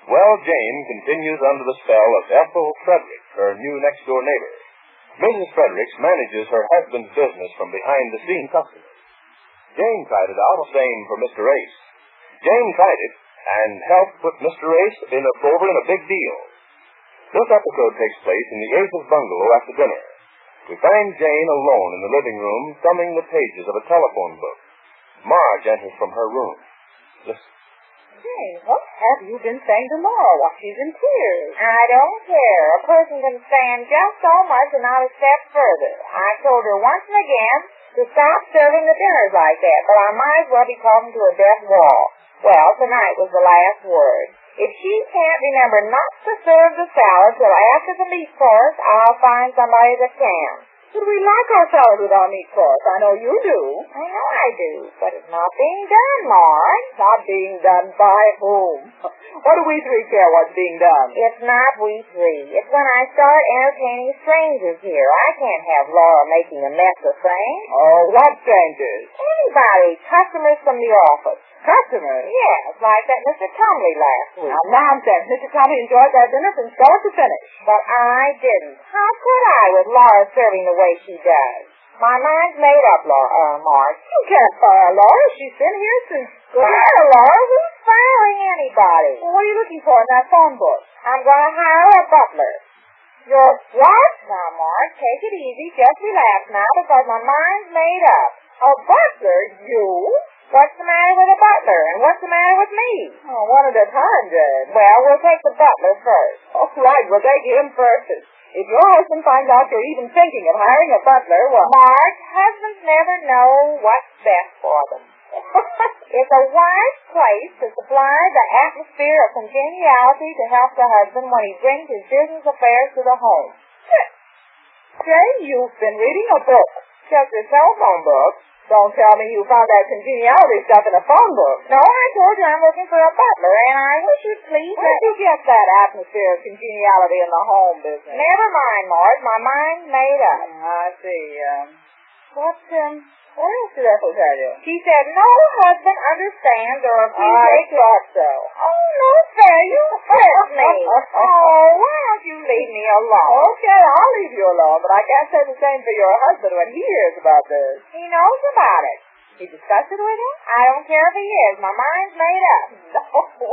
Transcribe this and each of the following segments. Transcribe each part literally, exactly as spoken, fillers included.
Well, Jane continues under the spell of Ethel Fredericks, her new next-door neighbor. Missus Fredericks manages her husband's business from behind-the-scenes customers. Jane tried it out, same for Mister Ace. Jane tried it and helped put Mister Ace in a, over in a big deal. This episode takes place in the Ace's bungalow after dinner. We find Jane alone in the living room, thumbing the pages of a telephone book. Marge enters from her room. Listen. Jane, what have you been saying to Laura while she's in tears? I don't care. A person can stand just so much and not a step further. I told her once and again to stop serving the dinners like that, but I might as well be talking to a dead wall. Well, tonight was the last word. If she can't remember not to serve the salad till after the meat course, I'll find somebody that can. But we like our salad with our meat course. I know you do. I know I do, but it's not being done, Marge. Not being done by whom? What do we three care what's being done? It's not we three. It's when I start entertaining strangers here. I can't have Laura making a mess of things. Oh, what strangers? Anybody. Customers from the office. Customers? Yes, like that Mister Tumley last week. Now, nonsense. Mister Tumley enjoyed our dinner from start to finish. But I didn't. How could I with Laura serving the way she does? My mind's made up, Laura, uh, Marge. You can't fire Laura. She's been here since... Fire Laura? Who's firing anybody? Well, what are you looking for in that phone book? I'm going to hire a butler. You're what? Now, Marge, take it easy. Just relax now because my mind's made up. A butler? You? What's the matter with a butler, and what's the matter with me? Oh, one at a time, Jane. Well, we'll take the butler first. Oh, right, we'll take him first. If your husband finds out you're even thinking of hiring a butler, well... Marge, husbands never know what's best for them. It's a wise place to supply the atmosphere of congeniality to help the husband when he brings his business affairs to the home. Jane, you've been reading a book. Just a telephone book. Don't tell me you found that congeniality stuff in a phone book. No, I told you I'm looking for a butler, and I wish you'd please... Where did you get that atmosphere of congeniality in the home business? Never mind, Marge. My mind's made up. Mm, I see. Um, what, um, what else did Ethel tell you? She said no husband understands or I appreciates... thought so. Oh, no fair. You hurt me. Oh, why don't you leave me alone? Okay, I'll leave you alone, but I can't say the same for your husband when he hears about this. He knows about it. He discussed it with you? I don't care if he is. My mind's made up. No.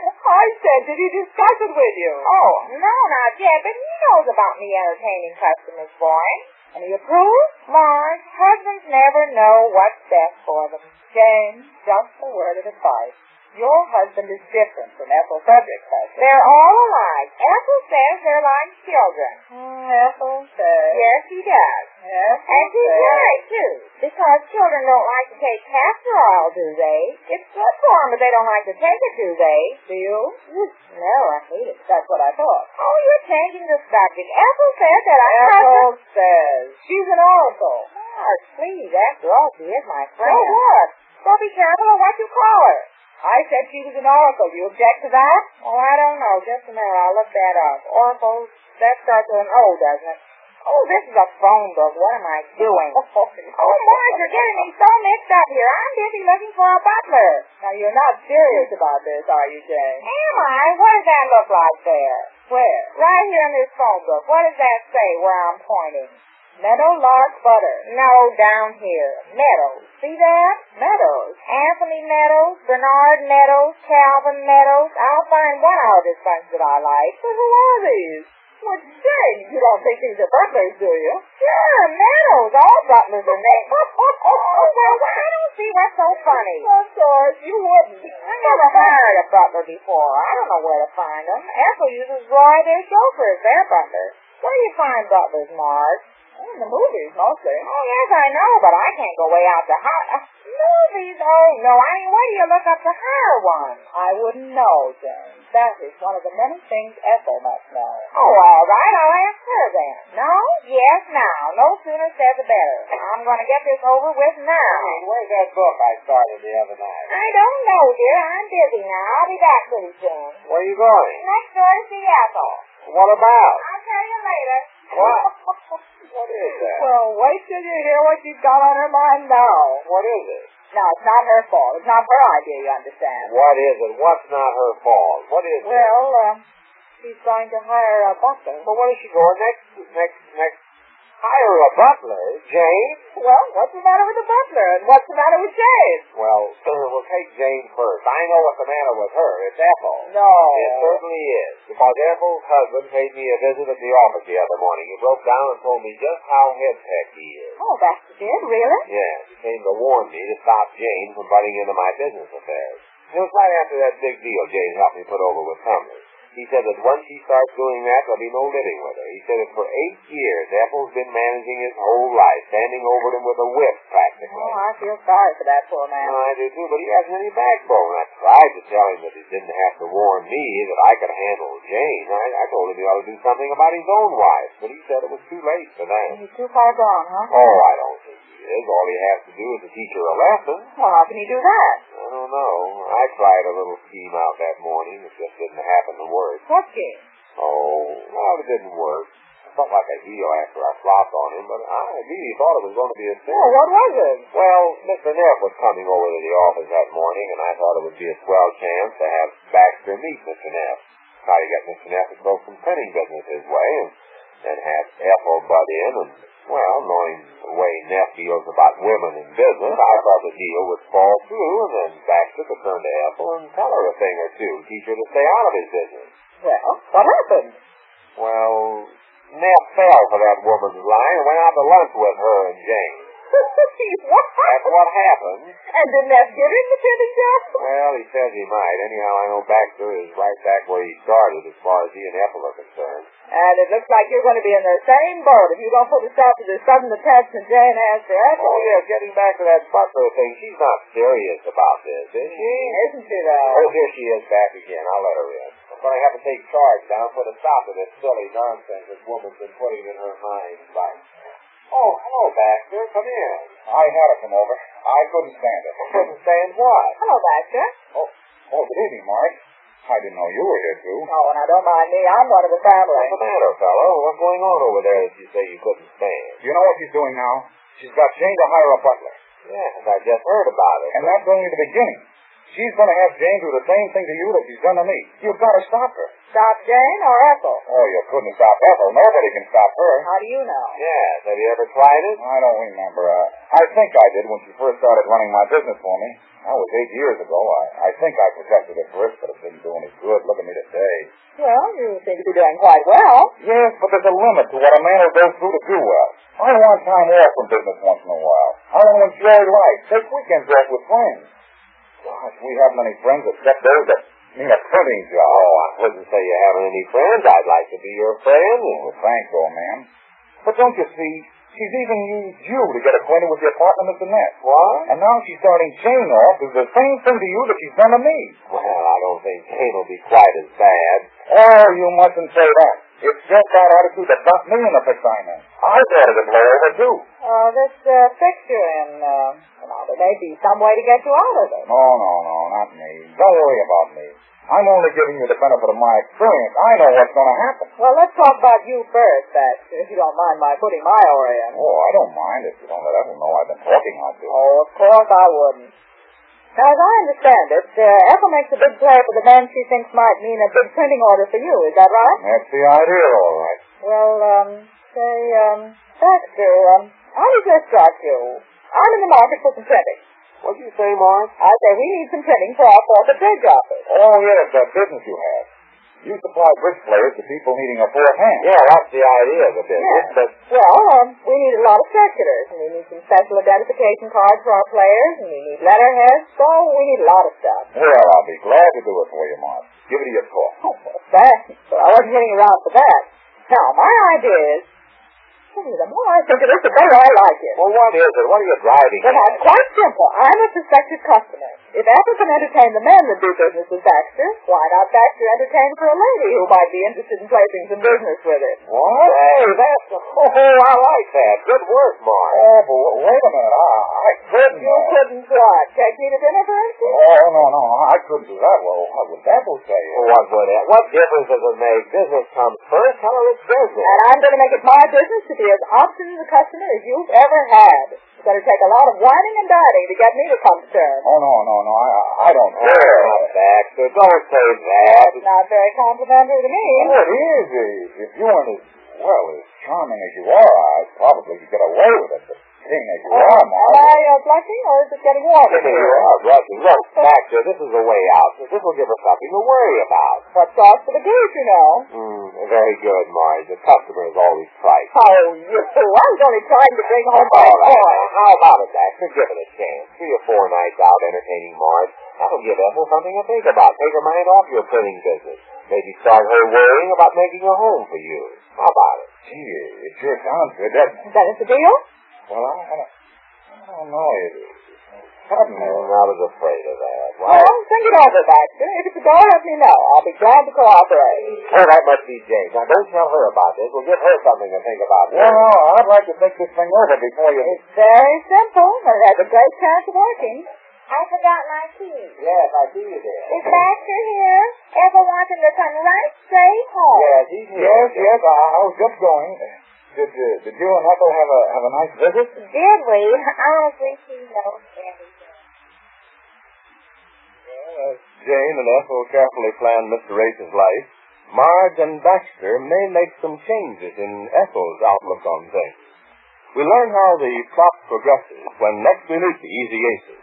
I said, did he discuss it with you? Oh, no, not yet, but he knows about me entertaining customers for him. And he approves? Marge, husbands never know what's best for them. Jane, just a word of advice. Your husband is different from Ethel Fredericks' husband. They're all alike.Ethel says they're like children. Mm, Ethel says. Yes, she does. Ethel and she's says. right, too. Because children don't like to take castor oil, do they? It's good for them, but they don't like to take it, do they? Do you? No, I hate it. That's what I thought. Oh, you're changing the subject. Ethel said that I... Ethel says. She's an oracle. Marge, please, after all, she is my friend. So what? Well, be careful of what you call her. I said she was an oracle. Do you object to that? Oh, I don't know. Just a minute. I'll look that up. Oracle, that starts with an O, doesn't it? Oh, this is a phone book. What am I doing? Oh, Marge, you're getting me so mixed up here. I'm busy looking for a butler. Now, you're not serious about this, are you, Jane? Am I? What does that look like there? Where? Right here in this phone book. What does that say where I'm pointing? Meadow Lark Butter. No, down here. Meadows. See that? Meadows. Anthony Meadows, Bernard Meadows, Calvin Meadows. I'll find one out of this bunch that I like. Well, who are these? Well, Jane, you don't think these are butlers, do you? Sure, Meadows. All butlers are named. Oh, well, I don't see what's so funny. Of course, you wouldn't. I never hired a butler before. I don't know where to find them. Ethel uses Roy, their chauffeur, as their butler. Where do you find butlers, Marge? In the movies, mostly. Oh, yes, I know, but I can't go way out to hire. Uh, movies? Oh, no. I mean, where do you look up to hire one? I wouldn't know, Jane. That is one of the many things Ethel must know. Oh, all right. I'll ask her then. No? Yes, now. No sooner said the better. I'm going to get this over with now. Hey, where's that book I started the other night? I don't know, dear. I'm busy now. I'll be back pretty soon. Where are you going? Next door to see Ethel. What about? I'll tell you later. What? What is that? Well, wait till you hear what she's got on her mind now. What is it? Now, it's not her fault. It's not her idea, you understand. What is it? What's not her fault? What is it? Well, uh, she's going to hire a butler. Well, what is she going next, next, next? Hire a butler? Jane? Well, what's the matter with the butler? And what's the matter with Jane? Well, we'll take Jane first. I know what's the matter with her. It's Ethel. No. It certainly is. Because Ethel's husband paid me a visit at the office the other morning. He broke down and told me just how head-tech he is. Oh, Baxter did? Really? Yes. He came to warn me to stop Jane from butting into my business affairs. It was right after that big deal Jane helped me put over with Sumner. He said that once she starts doing that, there'll be no living with her. He said that for eight years, Ethel's been managing his whole life, standing over him with a whip, practically. Oh, I feel sorry for that poor man. Oh, I do too, but he hasn't any backbone. I tried to tell him that he didn't have to warn me, that I could handle Jane. I, I told him he ought to do something about his own wife, but he said it was too late for that. He's too far gone, huh? Oh, I don't think he is. All he has to do is to teach her a lesson. Well, how can he do that? I don't know. I tried a little scheme out that morning. It just didn't happen to work. What scheme? Oh, well, it didn't work. I felt like a heel after I flopped on him, but I really thought it was going to be a thing. Oh, what was it? Well, Mister Neff was coming over to the office that morning, and I thought it would be a swell chance to have Baxter meet Mister Neff. Try to get Mister Neff to throw some printing business his way, and then have Ethel butt in, and, well, knowing the way Neff feels about women in business, I thought the deal would fall through, and then Baxter could turn to Ethel and tell her a thing or two, teach her to stay out of his business. Well, what happened? Well, Neff fell for that woman's line and went out to lunch with her and Jane. What? That's what happened. And did Neff get in the printing job? Well, he says he might. Anyhow, I know Baxter is right back where he started as far as he and Ethel are concerned. And it looks like you're going to be in the same boat if you don't put a stop to the sudden attachment Jane has to Ethel. Oh, yeah, getting back to that butler thing, she's not serious about this, is she? Isn't she, though? Oh, here she is back again. I'll let her in. I'm going to have to take charge now for the stop of this silly nonsense this woman's been putting in her mind. Right. Oh, hello, Baxter. Come in. I had to come over. I couldn't stand it. Couldn't stand what? Hello, Baxter. Oh, oh, good evening, Mark. I didn't know you were here, too. Oh, now don't mind me. I'm one of the family. What's the matter, fellow? What's going on over there that you say you couldn't stand? You know what she's doing now? She's got Jane to hire a butler. Yes, I just heard about it. And that's only the beginning. She's going to have Jane do the same thing to you that she's done to me. You've got to stop her. Stop Jane or Ethel? Oh, you couldn't stop Ethel. Nobody can stop her. How do you know? Yes, have you ever tried it? I don't remember. Uh, I think I did when she first started running my business for me. That was eight years ago. I, I think I protected her first, but it didn't do any good. Look at me today. Well, you seem to be doing quite well. Yes, but there's a limit to what a man will go through to do well. I want time off from business once in a while. I want to enjoy life. Take weekends off with friends. Gosh, we haven't any friends except those that mean a printing job. Oh, I wouldn't say you haven't any friends. I'd like to be your friend. Oh, thanks, old man. But don't you see, she's even used you to get acquainted with the apartment Mister Neff. What? And now she's starting Jane off to do the same thing to you that she's done to me. Well, I don't think Jane will be quite as bad. Oh, you mustn't say that. It's just that attitude that got me in the fix I'm in. I wanted to blow over, too. Uh, this uh, fixture in, uh, well, there may be some way to get you out of it. No, no, no, not me. Don't worry about me. I'm only giving you the benefit of my experience. I know what's going to happen. Well, let's talk about you first, Baxter, if you don't mind my putting my oar in. Oh, I don't mind if you don't let everyone know I've been talking on you. Oh, of course I wouldn't. Now, as I understand it, uh, Ethel makes a big play for the man she thinks might mean a big printing order for you. Is that right? That's the idea, all right. Well, um, say, um, Baxter, um, how does this strike you? I'm in the market for some printing. What'd you say, Mark? I say we need some printing for our fourth of bridge office. Oh, yes, that business you have. You supply bridge players to people needing a fourth hand. Yeah, that's the idea of the business. Yeah. But Well, um, we need a lot of circulars, and we need some special identification cards for our players, and we need letterheads, so we need a lot of stuff. Well, I'll be glad to do it for you, Mark. Give it to your call. Oh, well, thanks, but I wasn't getting around for that. Now, my idea is, gee, the more I think of this, the better I like it. well, what is it? What are you driving Well, at? it's quite simple. I'm a suspected customer. If Ethel can entertain the men that do business with Baxter, why not Baxter entertain for a lady who might be interested in placing some business with him? What? Hey, that's... Oh, I like that. Good work, Mark. Oh, but wait a minute. I, I couldn't. You couldn't what? Take me to dinner, for instance? Oh, no, no. I couldn't do that. Well, what would that will say? Well, what would it? What difference does it make? Business comes first. Tell her it's business. And I'm going to make it my business to be as obstinate a customer as you've ever had. It's going to take a lot of whining and dining to get me to come to terms. Oh, no, no, no. I, I don't care. Well, Baxter, don't say that. That's not very complimentary to me. Oh, it is. If you weren't as, well, as charming as you are, I'd probably get away with it. But seeing as you Uh, are, am Marge... I uh, blushing, or is it getting warm in You here? are blushing. Look, Baxter, this is a way out. This will give us something to worry about. What's sauce for the goose, you know. Mm, very good, Marge. The customer is always right. Oh, you. I was only trying to bring home my All right, boy. now, how about it, Baxter? Give it a chance. Three or four nights out entertaining Marge. That'll give Ethel something to think about. Take her mind off your printing business. Maybe start her worrying about making a home for you. How about it? Gee, it sure sounds good, doesn't it? That is the deal? Well, I, I, don't, I don't know. It, suddenly... And I was afraid of that. Why? Well, think it over, Baxter. If it's a go, let me know. I'll be glad to cooperate. Oh, that must be Jane. Now, don't tell her about this. We'll give her something to think about. Well, no, I'd like to think this thing over before you... It's very simple, and it has a great chance of working. I forgot my keys. Yes, I see you there. Is Baxter here? Ethel wants him to come right straight home. Yes, he's here. Yes, yes, I, I was just going. Did, uh, did you and Ethel have a have a nice visit? Did we? Honestly, she knows everything. Well, as Jane and Ethel carefully plan Mister Race's life, Marge and Baxter may make some changes in Ethel's outlook on things. We learn how the plot progresses when next we meet the Easy Aces.